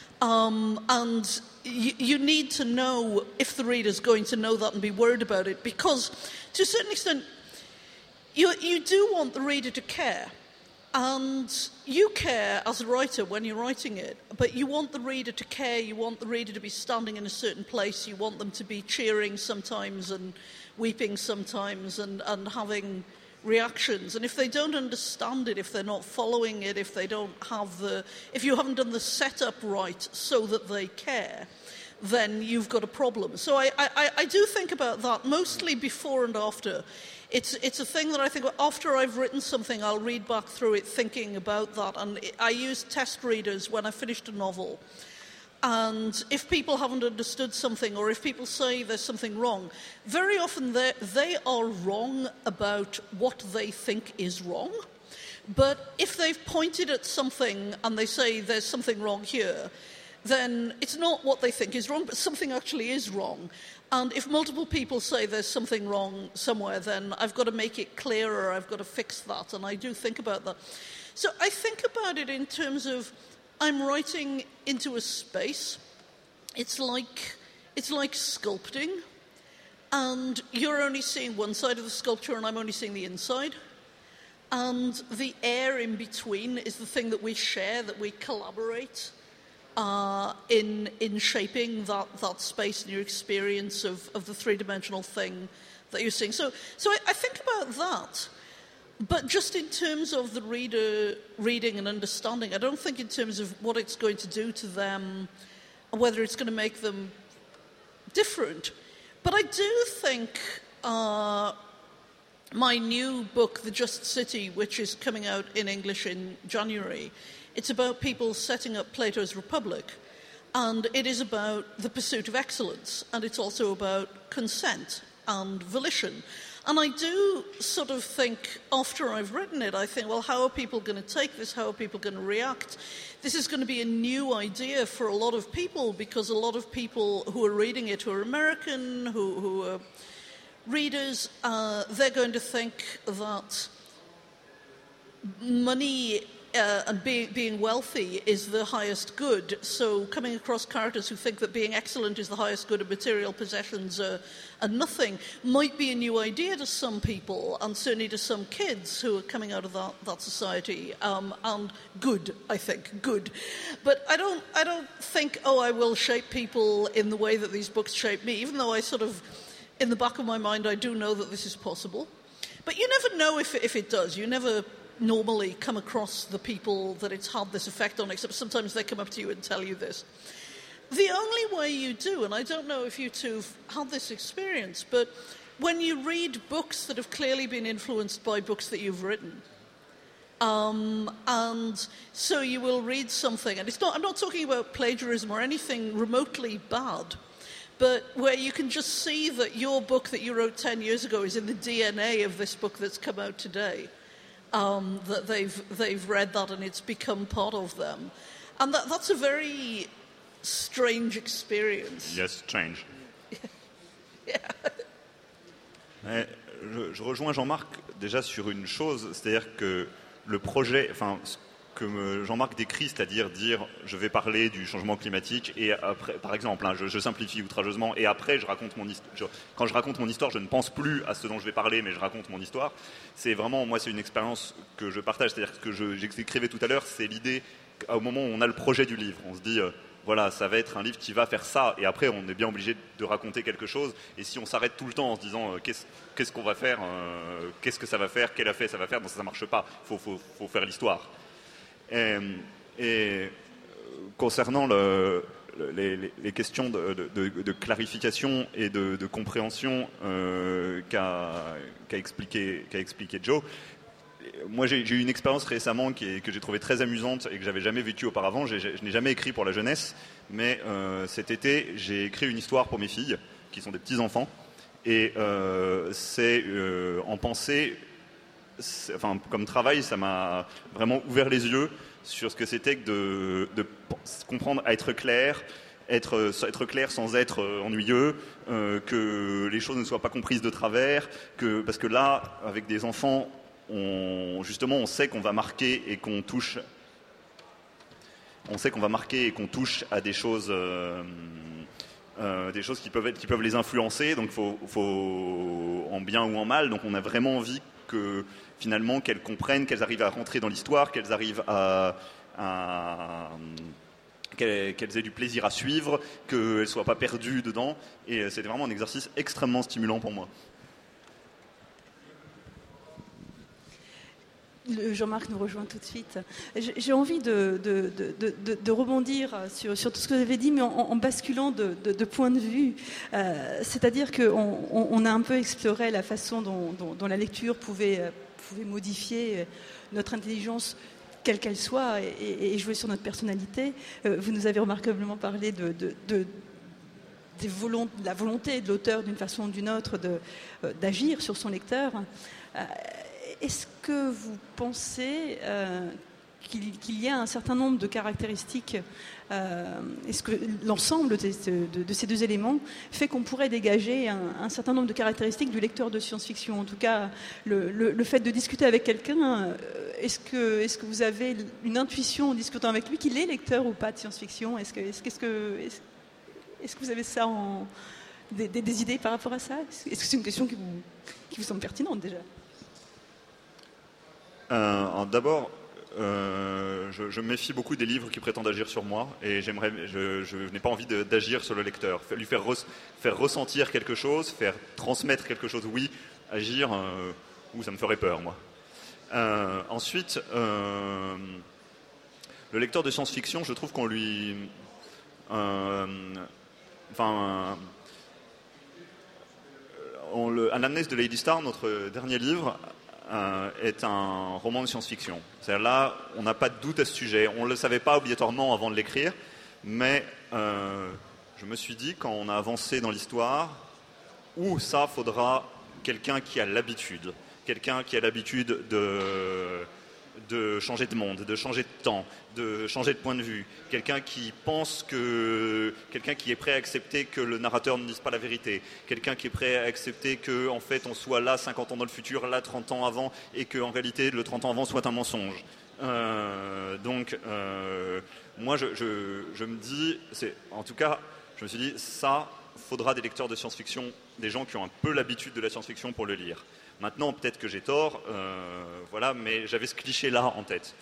Um, and you, you need to know if the reader's going to know that and be worried about it, because to a certain extent, you, you do want the reader to care. And you care as a writer when you're writing it, but you want the reader to care, you want the reader to be standing in a certain place, you want them to be cheering sometimes and weeping sometimes and, and having reactions. And if they don't understand it, if they're not following it, if they don't have the, if you haven't done the setup right so that they care, then you've got a problem. So I, I, I do think about that, mostly before and after. It's it's a thing that I think after I've written something, I'll read back through it thinking about that. And I use test readers when I finished a novel. And if people haven't understood something, or if people say there's something wrong, very often they are wrong about what they think is wrong. But if they've pointed at something and they say there's something wrong here, then it's not what they think is wrong, but something actually is wrong. And if multiple people say there's something wrong somewhere, then I've got to make it clearer, I've got to fix that, and I do think about that. So I think about it in terms of I'm writing into a space. It's like, it's like sculpting, and you're only seeing one side of the sculpture and I'm only seeing the inside. And the air in between is the thing that we share, that we collaborate Uh, in in shaping that, that space and your experience of, of the three-dimensional thing that you're seeing. So so I, I think about that, but just in terms of the reader reading and understanding, I don't think in terms of what it's going to do to them, or whether it's going to make them different. But I do think uh, my new book, The Just City, which is coming out in English in January, it's about people setting up Plato's Republic, and it is about the pursuit of excellence, and it's also about consent and volition. And I do sort of think, after I've written it, I think, well, how are people going to take this? How are people going to react? This is going to be a new idea for a lot of people, because a lot of people who are reading it, who are American, who, who are readers, uh, they're going to think that money Uh, and be, being wealthy is the highest good. So coming across characters who think that being excellent is the highest good and material possessions are, are nothing might be a new idea to some people, and certainly to some kids who are coming out of that, that society. Um, and good, I think, good. But I don't, I don't think, oh, I will shape people in the way that these books shape me, even though I sort of, in the back of my mind, I do know that this is possible. But you never know if, if it does. You never normally come across the people that it's had this effect on, except sometimes they come up to you and tell you this. The only way you do, and I don't know if you two have had this experience, but when you read books that have clearly been influenced by books that you've written, Um, and so you will read something, and it's not, I'm not talking about plagiarism or anything remotely bad, but where you can just see that your book that you wrote ten years ago is in the D N A of this book that's come out today, um, that they've, they've read that and it's become part of them. And that, that's a very strange experience. Yes, strange. Yeah. Mais je, je rejoins Jean-Marc déjà sur une chose, c'est-à-dire que le projet, enfin, ce que Jean-Marc décrit, c'est-à-dire dire je vais parler du changement climatique et après, par exemple, hein, je, je simplifie outrageusement et après je raconte mon histoire. Quand je raconte mon histoire, je ne pense plus à ce dont je vais parler, mais je raconte mon histoire. C'est vraiment, moi, c'est une expérience que je partage, c'est-à-dire que je, j'écrivais tout à l'heure, c'est l'idée qu'au moment où on a le projet du livre, on se dit euh, voilà, ça va être un livre qui va faire ça, et après on est bien obligé de raconter quelque chose, et si on s'arrête tout le temps en se disant euh, qu'est-ce, qu'est-ce qu'on va faire, euh, qu'est-ce que ça va faire, quel effet ça va faire, donc ça ne marche pas, il faut, faut, faut faire l'histoire. Et, et concernant le, les, les questions de, de, de clarification et de, de compréhension euh, qu'a, qu'a, expliqué, qu'a expliqué Joe, moi j'ai, j'ai eu une expérience récemment qui est, que j'ai trouvée très amusante et que j'avais jamais vécue auparavant. J'ai, je n'ai jamais écrit pour la jeunesse, mais euh, cet été j'ai écrit une histoire pour mes filles qui sont des petits enfants, et euh, c'est euh, en pensée, c'est, enfin comme travail, ça m'a vraiment ouvert les yeux sur ce que c'était que de, de comprendre, à être clair, être, être clair sans être ennuyeux, euh, que les choses ne soient pas comprises de travers, que parce que là avec des enfants, On, justement, on sait qu'on va marquer et qu'on touche, on sait qu'on va marquer et qu'on touche à des choses, euh, euh, des choses qui peuvent être, qui peuvent les influencer. Donc, faut, faut en bien ou en mal. Donc, on a vraiment envie que finalement qu'elles comprennent, qu'elles arrivent à rentrer dans l'histoire, qu'elles arrivent à, à qu'elles, qu'elles aient du plaisir à suivre, qu'elles ne soient pas perdues dedans. Et c'était vraiment un exercice extrêmement stimulant pour moi. Jean-Marc nous rejoint tout de suite. J'ai envie de, de, de, de, de rebondir sur, sur tout ce que vous avez dit, mais en, en basculant de, de, de point de vue. Euh, c'est-à-dire qu'on on, on a un peu exploré la façon dont, dont, dont la lecture pouvait, pouvait modifier notre intelligence, quelle qu'elle soit, et, et jouer sur notre personnalité. Euh, vous nous avez remarquablement parlé de... de, de Des volont- de la volonté de l'auteur, d'une façon ou d'une autre, de, euh, d'agir sur son lecteur. Euh, est-ce que vous pensez euh, qu'il, qu'il y a un certain nombre de caractéristiques, euh, est-ce que l'ensemble de, de, de ces deux éléments fait qu'on pourrait dégager un, un certain nombre de caractéristiques du lecteur de science-fiction ? En tout cas, le, le, le fait de discuter avec quelqu'un, est-ce que, est-ce que vous avez une intuition en discutant avec lui qu'il est lecteur ou pas de science-fiction ? Est-ce que, est-ce, est-ce que, est-ce, Est-ce que vous avez ça en... des, des, des idées par rapport à ça ? Est-ce que c'est une question qui vous, qui vous semble pertinente déjà ? euh, D'abord, euh, je, je me méfie beaucoup des livres qui prétendent agir sur moi, et j'aimerais, je, je n'ai pas envie de, d'agir sur le lecteur. Lui faire, re, faire ressentir quelque chose, faire transmettre quelque chose, oui. Agir, euh, ouh, ça me ferait peur, moi. Euh, ensuite, euh, le lecteur de science-fiction, je trouve qu'on lui... Euh, Enfin, on le, Anamnèse de Lady Star, notre dernier livre, euh, est un roman de science-fiction. C'est-à-dire là, on n'a pas de doute à ce sujet. On ne le savait pas obligatoirement avant de l'écrire, mais euh, je me suis dit, quand on a avancé dans l'histoire, où ça faudra quelqu'un qui a l'habitude, quelqu'un qui a l'habitude de... de changer de monde, de changer de temps, de changer de point de vue, quelqu'un qui pense que, quelqu'un qui est prêt à accepter que le narrateur ne dise pas la vérité, quelqu'un qui est prêt à accepter que en fait on soit là cinquante ans dans le futur, là trente ans avant, et que en réalité le trente ans avant soit un mensonge. Euh, donc euh, moi je, je, je me dis, c'est, en tout cas je me suis dit, ça faudra des lecteurs de science-fiction, des gens qui ont un peu l'habitude de la science-fiction pour le lire. Maintenant, peut-être que j'ai tort, euh, voilà, mais j'avais ce cliché-là en tête.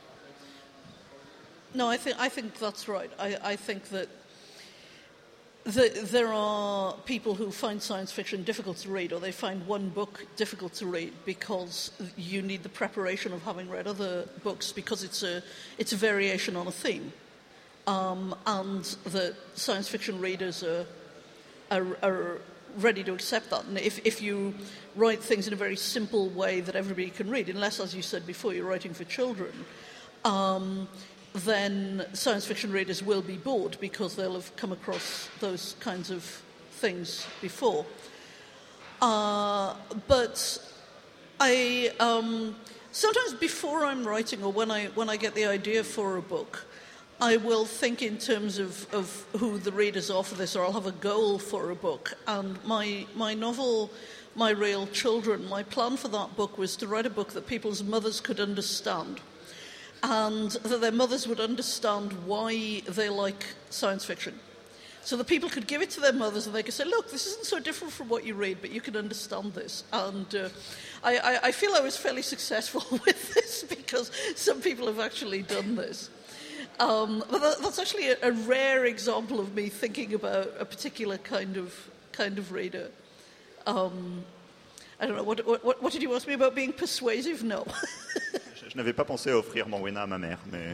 No, I think I think that's right. I, I think that the, there are people who find science fiction difficult to read, or they find one book difficult to read because you need the preparation of having read other books because it's a it's a variation on a theme, um, and that science fiction readers are are. are ready to accept that. And if, if you write things in a very simple way that everybody can read, unless, as you said before, you're writing for children, um, then science fiction readers will be bored because they'll have come across those kinds of things before. Uh, but I um, sometimes before I'm writing, or when I when I get the idea for a book, I will think in terms of, of who the readers are for this, or I'll have a goal for a book. And my my novel, My Real Children, my plan for that book was to write a book that people's mothers could understand, and that their mothers would understand why they like science fiction. So that people could give it to their mothers and they could say, look, this isn't so different from what you read, but you can understand this. And uh, I, I, I feel I was fairly successful with this because some people have actually done this. Um, but that, that's actually a, a rare example of me thinking about a particular kind of kind of reader. Um, I don't know, what, what, what did you ask me about being persuasive? No. Je, je n'avais pas pensé à offrir Morwena à ma mère, mais...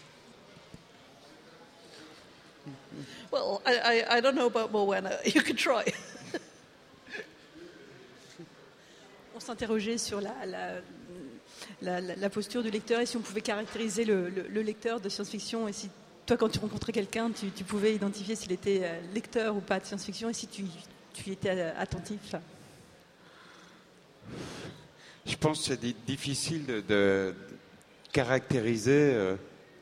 Well, I, I, I don't know about Morwena. You could try. On s'interrogeait sur la, la, la, la, la posture du lecteur et si on pouvait caractériser le, le, le lecteur de science-fiction et si toi, quand tu rencontrais quelqu'un, tu, tu pouvais identifier s'il était lecteur ou pas de science-fiction et si tu, tu étais attentif. Je pense que c'est difficile de, de caractériser euh,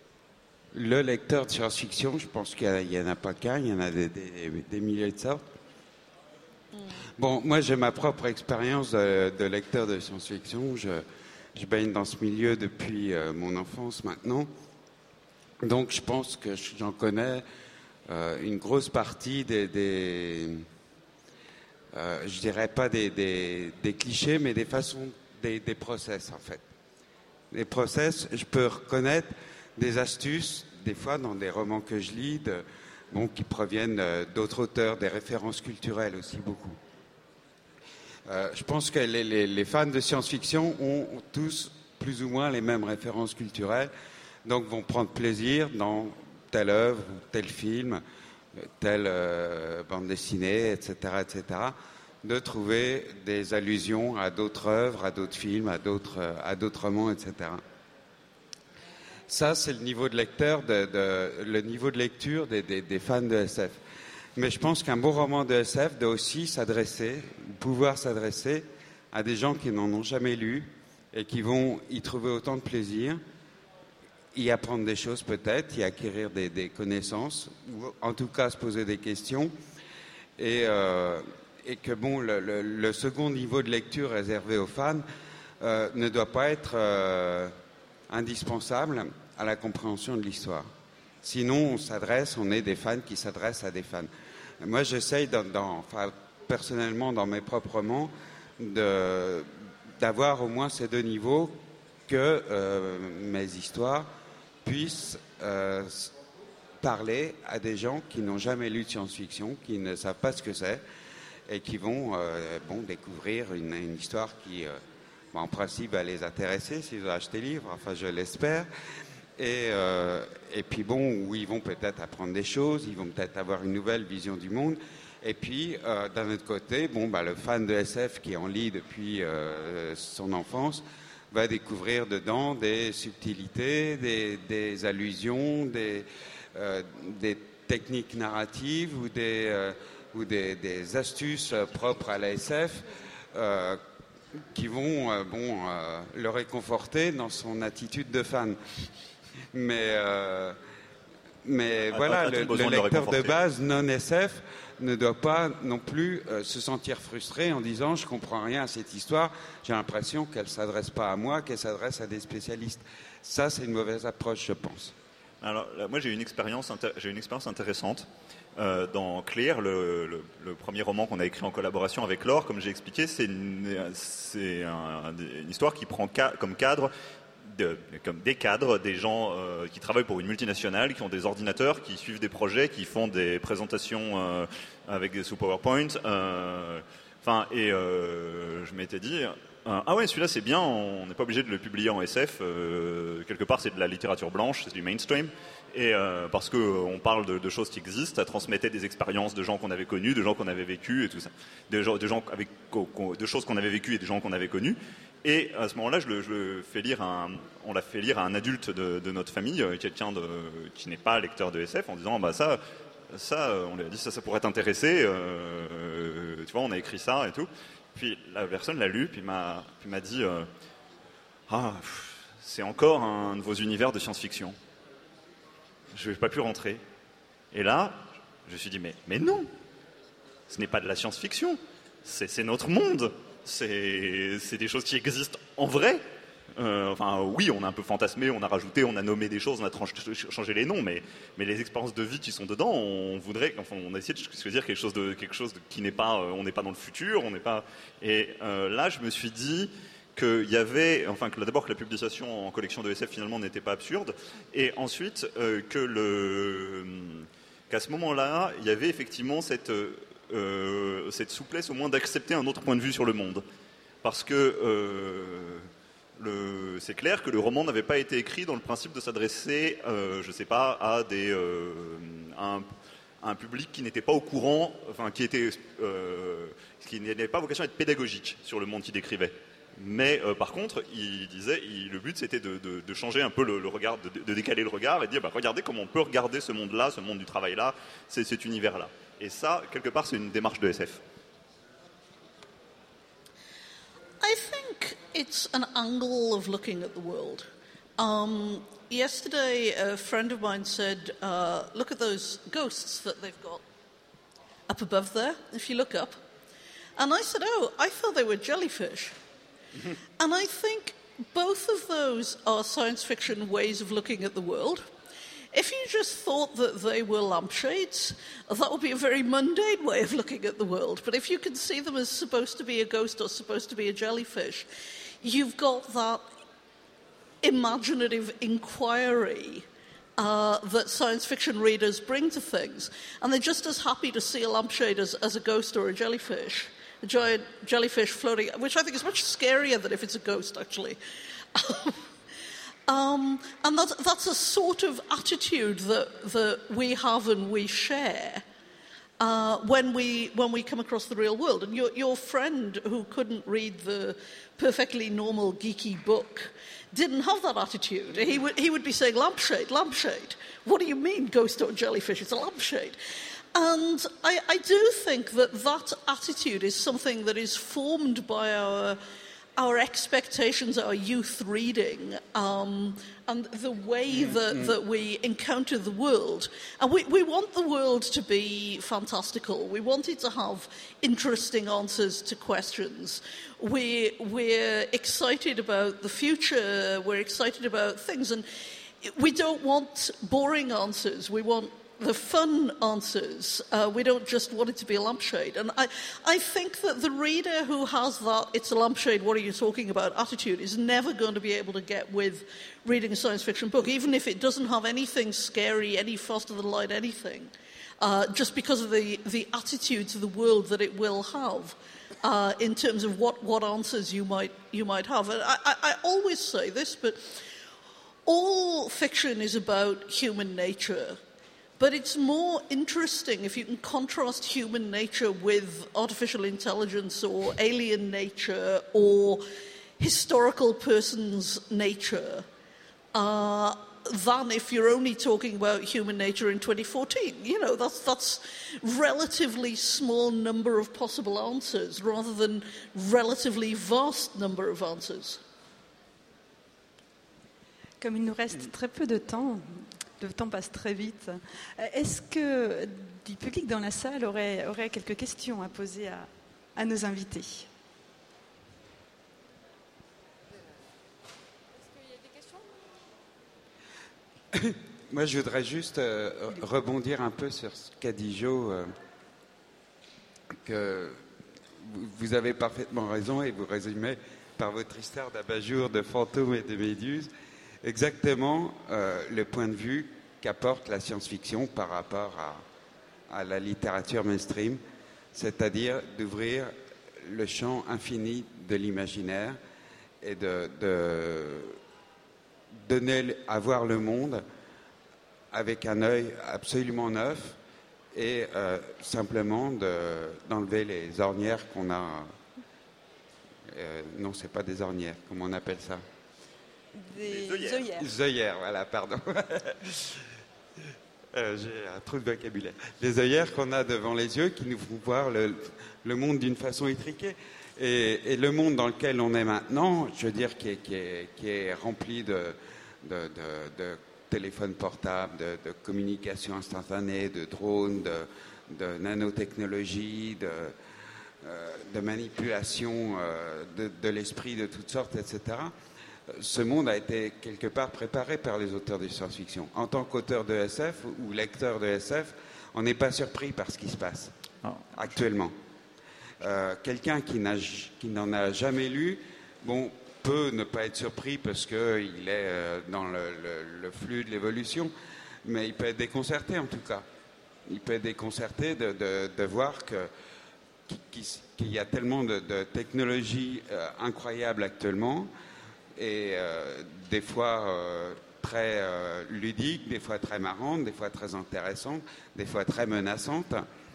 le lecteur de science-fiction. Je pense qu'il n'y en a pas qu'un, il y en a des, des, des milliers de sortes. Mm. Bon, moi j'ai ma propre expérience de, de lecteur de science-fiction. Je, je baigne dans ce milieu depuis euh, mon enfance maintenant. Donc je pense que j'en connais euh, une grosse partie des... des euh, je dirais pas des, des, des clichés, mais des façons, des, des process en fait. Des process, je peux reconnaître des astuces, des fois dans des romans que je lis, de, bon, qui proviennent d'autres auteurs, des références culturelles aussi beaucoup. Euh, je pense que les, les, les fans de science-fiction ont, ont tous plus ou moins les mêmes références culturelles, donc vont prendre plaisir dans telle œuvre, tel film, telle euh, bande dessinée, et cetera, et cetera, de trouver des allusions à d'autres œuvres, à d'autres films, à d'autres, à d'autres romans, et cetera. Ça, c'est le niveau de lecteur, de, de, le niveau de lecture des, des, des fans de S F. Mais je pense qu'un bon roman de S F doit aussi s'adresser, pouvoir s'adresser à des gens qui n'en ont jamais lu et qui vont y trouver autant de plaisir, y apprendre des choses peut-être, y acquérir des, des connaissances, ou en tout cas se poser des questions. Et, euh, et que bon, le, le, le second niveau de lecture réservé aux fans euh, ne doit pas être... Euh, indispensable à la compréhension de l'histoire. Sinon, on s'adresse, on est des fans qui s'adressent à des fans. Moi, j'essaye, dans, dans, enfin, personnellement, dans mes propres romans, de, d'avoir au moins ces deux niveaux, que euh, mes histoires puissent euh, parler à des gens qui n'ont jamais lu de science-fiction, qui ne savent pas ce que c'est, et qui vont euh, bon, découvrir une, une histoire qui... Euh, en principe, va les intéresser s'ils ont acheté le livre, enfin je l'espère. Et, euh, et puis bon, où ils vont peut-être apprendre des choses, ils vont peut-être avoir une nouvelle vision du monde. Et puis, euh, d'un autre côté, bon, bah, le fan de S F qui en lit depuis euh, son enfance va découvrir dedans des subtilités, des, des allusions, des, euh, des techniques narratives ou des, euh, ou des, des astuces propres à la S F euh, qui vont euh, bon, euh, le réconforter dans son attitude de fan. Mais, euh, mais ah, voilà, le, le lecteur de, de base non S F ne doit pas non plus euh, se sentir frustré en disant « je ne comprends rien à cette histoire, j'ai l'impression qu'elle ne s'adresse pas à moi, qu'elle s'adresse à des spécialistes ». Ça, c'est une mauvaise approche, je pense. Alors, là, moi, j'ai une expérience, intér- j'ai une expérience intéressante. Euh, dans Clear, le, le, le premier roman qu'on a écrit en collaboration avec Laure, comme j'ai expliqué, c'est une, c'est un, une histoire qui prend ca- comme cadre de, comme des cadres, des gens euh, qui travaillent pour une multinationale, qui ont des ordinateurs, qui suivent des projets, qui font des présentations euh, avec des sous PowerPoint. Euh, enfin, et euh, je m'étais dit, euh, ah ouais, celui-là c'est bien, on n'est pas obligé de le publier en S F, euh, quelque part c'est de la littérature blanche, c'est du mainstream, et euh, parce qu'on euh, parle de, de choses qui existent, ça transmettait des expériences de gens qu'on avait connus, de gens qu'on avait vécus et tout ça, de, gens, de, gens avec, de choses qu'on avait vécues et des gens qu'on avait connus. Et à ce moment-là, je le, je le fais lire à un, on l'a fait lire à un adulte de, de notre famille, quelqu'un de, qui n'est pas lecteur de S F, en disant bah ça, ça, on lui a dit ça, ça pourrait t'intéresser. Euh, tu vois, on a écrit ça et tout. Puis la personne l'a lu, puis m'a, puis m'a dit euh, ah, c'est encore un de vos univers de science-fiction. Je n'ai pas pu rentrer. Et là, je me suis dit mais, mais non, ce n'est pas de la science-fiction, c'est, c'est notre monde. C'est, c'est des choses qui existent en vrai. Euh, enfin, oui, on a un peu fantasmé, on a rajouté, on a nommé des choses, on a tranché, changé les noms, mais, mais les expériences de vie qui sont dedans, on voudrait, enfin, on a essayé de choisir quelque chose de, quelque chose de, qui n'est pas, euh, on n'est pas dans le futur, on n'est pas. Et euh, là, je me suis dit qu'il y avait, enfin, que d'abord que la publication en collection de S F finalement n'était pas absurde, et ensuite euh, que le, qu'à ce moment-là, il y avait effectivement cette Euh, cette souplesse au moins d'accepter un autre point de vue sur le monde. Parce que euh, le, c'est clair que le roman n'avait pas été écrit dans le principe de s'adresser, euh, je sais pas, à, des, euh, à, un, à un public qui n'était pas au courant, enfin qui était, euh, qui n'avait pas vocation à être pédagogique sur le monde qu'il décrivait. Mais euh, par contre, il disait, il, le but c'était de, de, de changer un peu le, le regard, de, de décaler le regard et de dire, bah, regardez comment on peut regarder ce monde-là, ce monde du travail-là, c'est, cet univers-là. Et ça, quelque part, c'est une démarche de S F. I think it's an angle of looking at the world. Um, yesterday, a friend of mine said, uh, look at those ghosts that they've got up above there, if you look up. And I said, oh, I thought they were jellyfish. And I think both of those are science fiction ways of looking at the world. If you just thought that they were lampshades, that would be a very mundane way of looking at the world. But if you can see them as supposed to be a ghost or supposed to be a jellyfish, you've got that imaginative inquiry uh, that science fiction readers bring to things. And they're just as happy to see a lampshade as, as a ghost or a jellyfish. A giant jellyfish floating, which I think is much scarier than if it's a ghost, actually. Um, and that's, that's a sort of attitude that, that we have and we share uh, when we when we come across the real world. And your, your friend who couldn't read the perfectly normal geeky book didn't have that attitude. He would, he would be saying, lampshade, lampshade. What do you mean, ghost or jellyfish? It's a lampshade. And I, I do think that that attitude is something that is formed by our our expectations, our youth reading, um, and the way that, that we encounter the world. And we, we want the world to be fantastical. We want it to have interesting answers to questions. We, we're excited about the future. We're excited about things. And we don't want boring answers. We want the fun answers. Uh, we don't just want it to be a lampshade. And I, I think that the reader who has that "it's a lampshade, what are you talking about" attitude is never going to be able to get with reading a science fiction book, even if it doesn't have anything scary, any faster than light, anything, uh, just because of the, the attitude to the world that it will have uh, in terms of what, what answers you might, you might have. And I, I, I always say this, but all fiction is about human nature. But it's more interesting if you can contrast human nature with artificial intelligence or alien nature or historical person's nature uh, than if you're only talking about human nature in twenty fourteen. You know, that's, that's relatively small number of possible answers rather than relatively vast number of answers. Comme il nous reste très peu de temps, le temps passe très vite. Est-ce que du public dans la salle aurait, aurait quelques questions à poser à, à nos invités? Est-ce qu'il y a des questions? Moi, je voudrais juste euh, rebondir un peu sur ce qu'a dit Jo, euh, que vous avez parfaitement raison et vous résumez par votre histoire d'abat-jour de fantômes et de méduses exactement euh, le point de vue qu'apporte la science-fiction par rapport à, à la littérature mainstream, c'est-à-dire d'ouvrir le champ infini de l'imaginaire et de, de donner à voir le monde avec un œil absolument neuf et euh, simplement de, d'enlever les ornières qu'on a. Euh, non, c'est pas des ornières, comment on appelle ça? Des œillères. œillères. Les œillères, voilà, pardon. euh, j'ai un trou de vocabulaire. Les œillères qu'on a devant les yeux qui nous font voir le, le monde d'une façon étriquée. Et, et le monde dans lequel on est maintenant, je veux dire, qui est, qui est, qui est rempli de, de, de, de téléphones portables, de, de communication instantanée, de drones, de, de nanotechnologie, de, euh, de manipulation euh, de, de l'esprit de toutes sortes, et cetera. Ce monde a été quelque part préparé par les auteurs de science-fiction. En tant qu'auteur de S F ou lecteur de S F, on n'est pas surpris par ce qui se passe oh. actuellement. Euh, quelqu'un qui, n'a, qui n'en a jamais lu, bon, peut ne pas être surpris parce qu'il est euh, dans le, le, le flux de l'évolution, mais il peut être déconcerté en tout cas. Il peut être déconcerté de, de, de voir que, qu'il y a tellement de, de technologies euh, incroyables actuellement, et euh, des fois euh, très euh, ludiques, des fois très marrantes, des fois très intéressantes, des fois très menaçantes,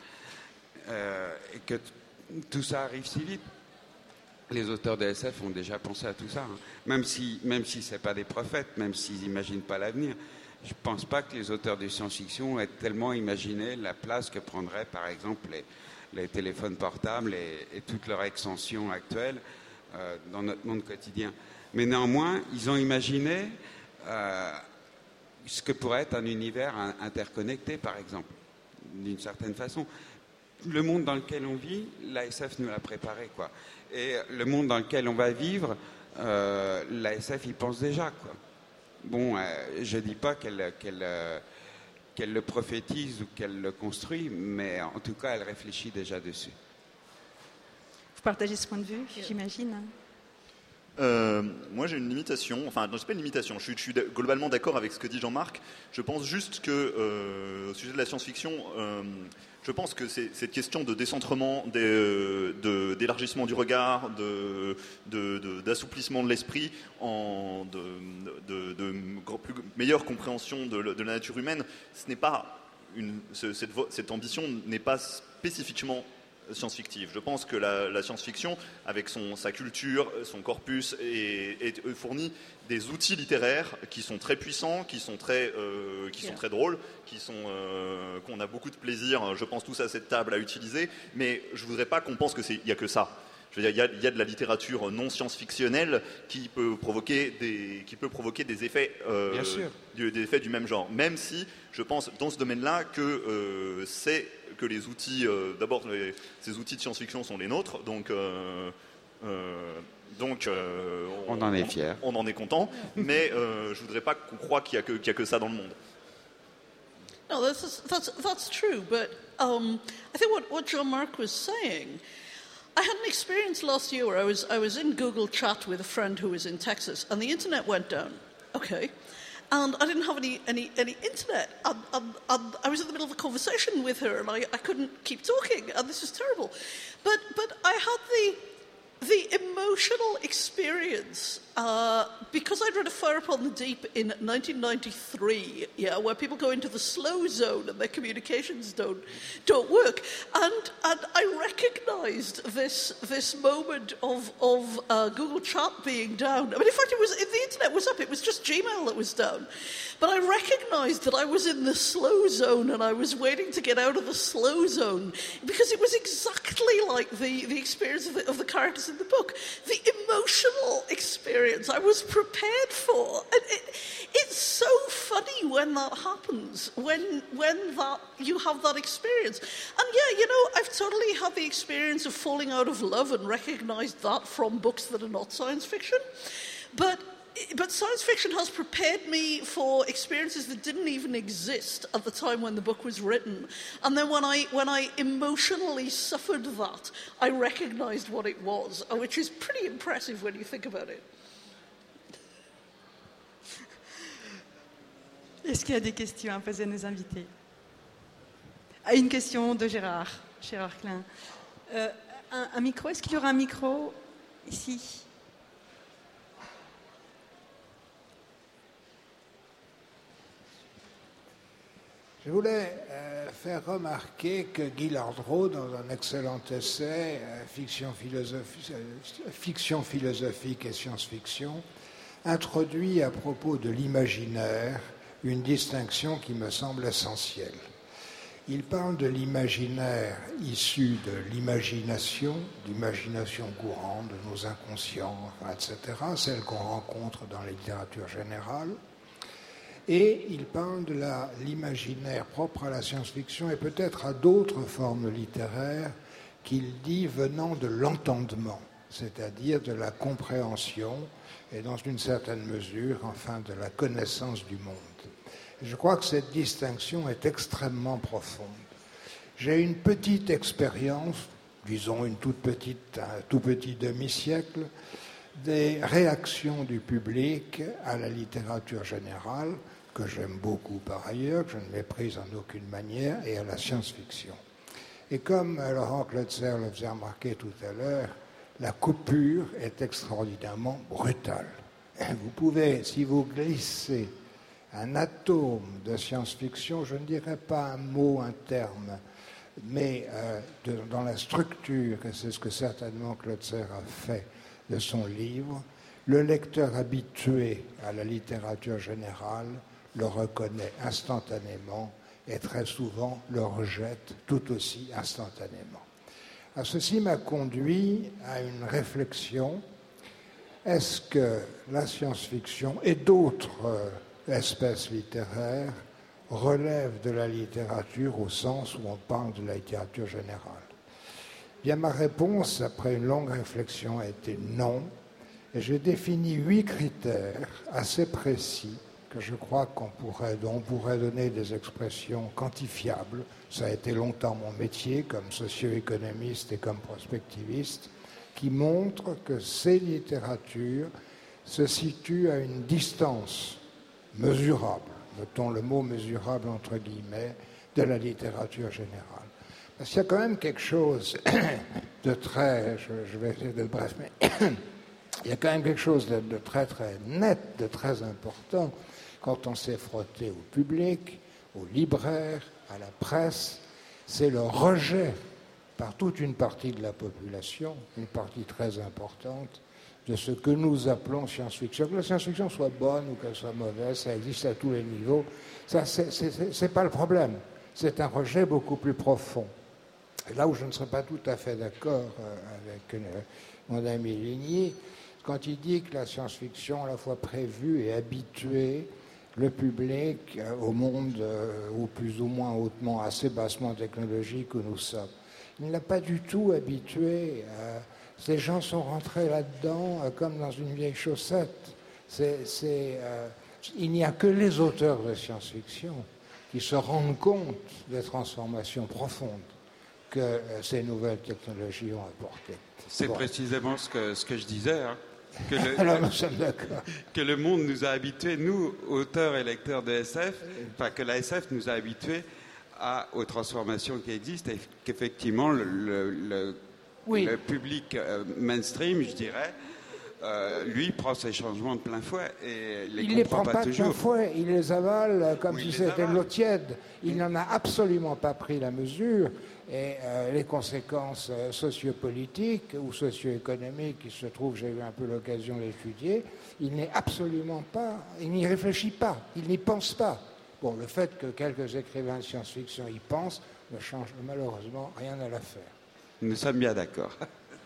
euh, et que tout ça arrive si vite. Les auteurs de S F ont déjà pensé à tout ça, hein. Même si, même si ce n'est pas des prophètes, même s'ils n'imaginent pas l'avenir. Je ne pense pas que les auteurs de science-fiction aient tellement imaginé la place que prendraient, par exemple, les, les téléphones portables et, et toute leur extension actuelle euh, dans notre monde quotidien. Mais néanmoins, ils ont imaginé euh, ce que pourrait être un univers interconnecté, par exemple, d'une certaine façon. Le monde dans lequel on vit, l'A S F nous l'a préparé, quoi. Et le monde dans lequel on va vivre, euh, l'A S F y pense déjà, quoi. Bon, euh, je ne dis pas qu'elle, qu'elle, euh, qu'elle le prophétise ou qu'elle le construit, mais en tout cas, elle réfléchit déjà dessus. Vous partagez ce point de vue, j'imagine? Euh, moi j'ai une limitation, enfin non c'est pas une limitation, je suis, je suis globalement d'accord avec ce que dit Jean-Marc. Je pense juste que euh, au sujet de la science-fiction, euh, je pense que c'est, cette question de décentrement, de, de, d'élargissement du regard, de, de, de, d'assouplissement de l'esprit, en, de, de, de, de plus, meilleure compréhension de, de la nature humaine, ce n'est pas une, cette, cette ambition n'est pas spécifiquement science-fictive. Je pense que la, la science-fiction, avec son, sa culture, son corpus, est, est, fournit des outils littéraires qui sont très puissants, qui sont très, euh, qui sont très drôles, qui sont, euh, qu'on a beaucoup de plaisir, je pense tous à cette table, à utiliser, mais je ne voudrais pas qu'on pense qu'il n'y a que ça. Je veux dire, il y a, il y a de la littérature non science-fictionnelle qui peut provoquer des, qui peut provoquer des effets, euh, Bien sûr. Du, des effets du même genre. Même si, je pense, dans ce domaine-là, que euh, c'est que les outils, euh, d'abord, les, ces outils de science-fiction sont les nôtres, donc, euh, euh, donc euh, on, on en est fiers, on, on en est content, mais euh, je voudrais pas qu'on croie qu'il y a que, qu'il y a que ça dans le monde. No, that's that's that's true, but um, I think what what Jean-Marc was saying. I had an experience last year where I was I was in Google Chat with a friend who was in Texas, and the internet went down. Okay. And I didn't have any, any, any internet. And, and, and I was in the middle of a conversation with her, and I, I couldn't keep talking, and this was terrible. But, but I had the, the emotional experience, uh, because I'd read A Fire Upon the Deep in nineteen ninety-three, yeah, where people go into the slow zone and their communications don't, don't work. And, and I recognised this, this moment of, of uh, Google Chat being down. I mean, in fact, it was, the internet was up. It was just Gmail that was down. But I recognised that I was in the slow zone, and I was waiting to get out of the slow zone, because it was exactly like the, the experience of the, of the characters in the book. The emotional experience I was prepared for. And it, it's so funny when that happens, when when that you have that experience. And yeah, you know, I've totally had the experience of falling out of love and recognised that from books that are not science fiction. But But science fiction has prepared me for experiences that didn't even exist at the time when the book was written. And then when I, when I emotionally suffered that, I recognised what it was, which is pretty impressive when you think about it. Est-ce qu'il y a des questions à poser à nos invités? Ah, une question de Gérard, Gérard Klein. Euh, Un, un micro, est-ce qu'il y aura un micro ici? Je voulais euh, faire remarquer que Guy Lardreau, dans un excellent essai, euh, fiction, philosophi- euh, fiction philosophique et science-fiction, introduit à propos de l'imaginaire une distinction qui me semble essentielle. Il parle de l'imaginaire issu de l'imagination, l'imagination courante de nos inconscients, et cetera, celle qu'on rencontre dans la littérature générale. Et il parle de la, l'imaginaire propre à la science-fiction et peut-être à d'autres formes littéraires qu'il dit venant de l'entendement, c'est-à-dire de la compréhension et dans une certaine mesure, enfin, de la connaissance du monde. Et je crois que cette distinction est extrêmement profonde. J'ai une petite expérience, disons une toute petite, un tout petit demi-siècle, des réactions du public à la littérature générale, que j'aime beaucoup par ailleurs, que je ne méprise en aucune manière, et à la science-fiction. Et comme Laurent Klotzer le faisait remarquer tout à l'heure, la coupure est extraordinairement brutale. Vous pouvez, si vous glissez un atome de science-fiction, je ne dirais pas un mot, un terme, mais euh, de, dans la structure, et c'est ce que certainement Klotzer a fait de son livre, le lecteur habitué à la littérature générale le reconnaît instantanément et très souvent le rejette tout aussi instantanément. Alors, ceci m'a conduit à une réflexion. Est-ce que la science-fiction et d'autres euh, espèces littéraires relèvent de la littérature au sens où on parle de la littérature générale? Bien, ma réponse, après une longue réflexion, a été non. Et j'ai défini huit critères assez précis que je crois qu'on pourrait, dont on pourrait donner des expressions quantifiables. Ça a été longtemps mon métier comme socio-économiste et comme prospectiviste, qui montrent que ces littératures se situent à une distance mesurable, notons le mot mesurable entre guillemets, de la littérature générale. Parce qu'il y a quand même quelque chose de très, je, je vais essayer de bref, mais il y a quand même quelque chose de, de très très net, de très important, quand on s'est frotté au public, aux libraires, à la presse, c'est le rejet par toute une partie de la population, une partie très importante, de ce que nous appelons science-fiction. Que la science-fiction soit bonne ou qu'elle soit mauvaise, ça existe à tous les niveaux, ça c'est, c'est, c'est pas le problème. C'est un rejet beaucoup plus profond. Et là où je ne serais pas tout à fait d'accord avec euh, mon ami Ligny, quand il dit que la science-fiction, à la fois prévue et habituée, le public euh, au monde euh, ou plus ou moins hautement, assez bassement technologique où nous sommes. Il ne l'a pas du tout habitué. Euh, ces gens sont rentrés là-dedans euh, comme dans une vieille chaussette. C'est, c'est, euh, il n'y a que les auteurs de science-fiction qui se rendent compte des transformations profondes que euh, ces nouvelles technologies ont apportées. C'est bon. Précisément ce que, ce que je disais. Hein. Que le, Alors nous sommes d'accord. Que le monde nous a habitués, nous, auteurs et lecteurs de S F, enfin que la S F nous a habitués à, aux transformations qui existent et qu'effectivement le, le, le, oui. le public euh, mainstream, je dirais, euh, lui prend ces changements de plein fouet et les il ne les prend pas, pas toujours. de plein fouet, il les avale comme oui, si c'était de l'eau tiède. Il n'en a absolument pas pris la mesure. Et euh, les conséquences euh, sociopolitiques ou socio-économiques, qui se trouvent, j'ai eu un peu l'occasion d'étudier, il n'est absolument pas, il n'y réfléchit pas, il n'y pense pas. Bon, le fait que quelques écrivains de science-fiction y pensent ne change malheureusement rien à l'affaire. Nous sommes bien d'accord.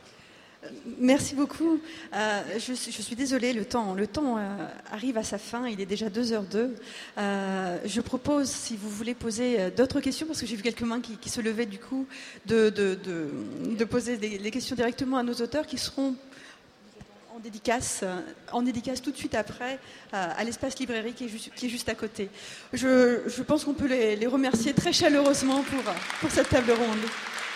Merci beaucoup. Euh, je, je suis désolée, le temps, le temps euh, arrive à sa fin, il est déjà deux heures deux. Euh, je propose, si vous voulez poser euh, d'autres questions, parce que j'ai vu quelques mains qui, qui se levaient du coup, de, de, de, de poser des, les questions directement à nos auteurs qui seront en dédicace, en dédicace tout de suite après euh, à l'espace librairie qui est juste, qui est juste à côté. Je, je pense qu'on peut les, les remercier très chaleureusement pour, pour cette table ronde.